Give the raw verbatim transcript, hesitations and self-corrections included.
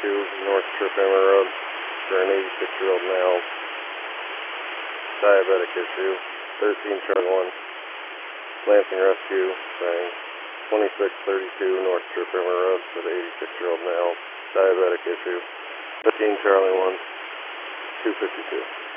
thirty-two North Trip Emmer Road for an eighty-six-year-old male. Diabetic issue. thirteen Charlie one. Lansing Rescue saying twenty-six thirty-two North Trip Emmer Road for the eighty-six-year-old male. Diabetic issue. fifteen Charlie one. two fifty-two.